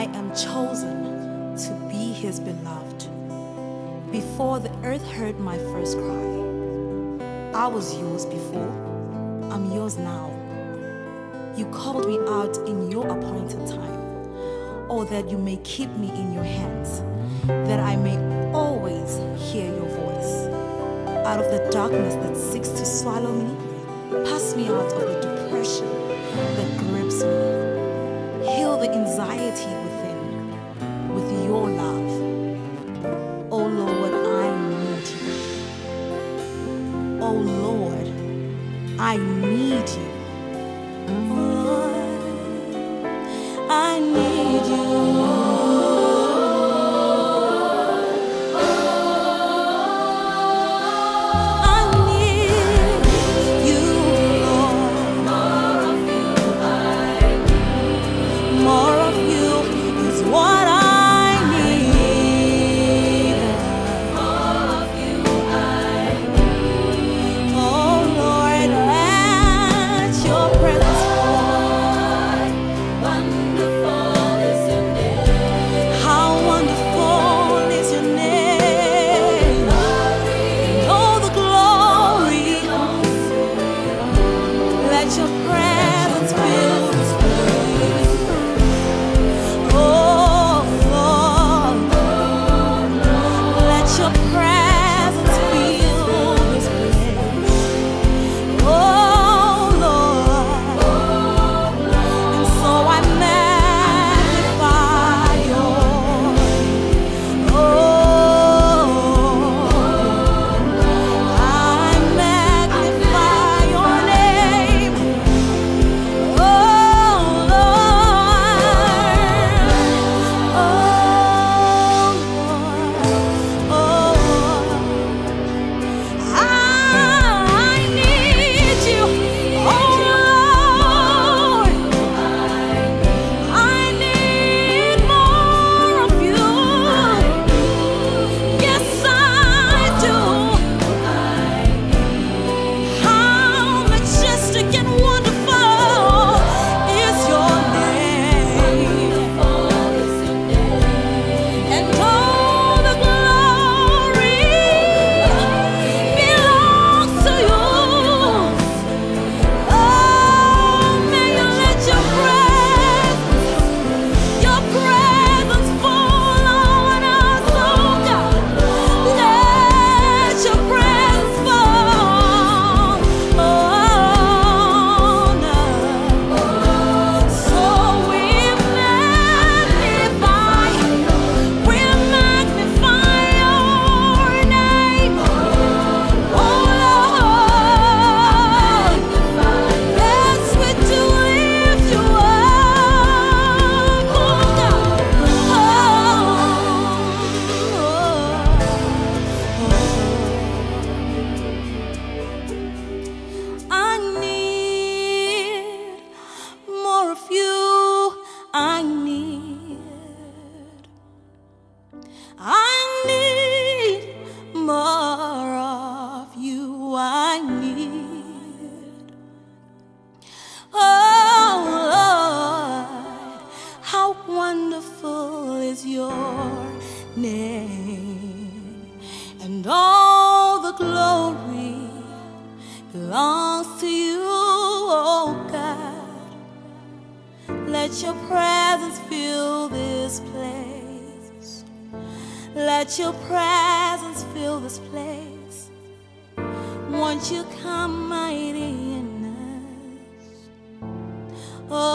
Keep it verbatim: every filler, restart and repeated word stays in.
I am chosen to be his beloved. Before the earth heard my first cry, I was yours before, I'm yours now. You called me out in your appointed time, oh, that you may keep me in your hands, that I may always hear your voice. Out of the darkness that seeks to swallow me, pass me out of the depression that grips me. Heal the anxiety within with your love. Oh Lord, I need you. Oh Lord, I need you. Lord, I need you. And all the glory belongs to you, oh God. Let your presence fill this place. Let your presence fill this place. Won't you come mighty in us? Oh,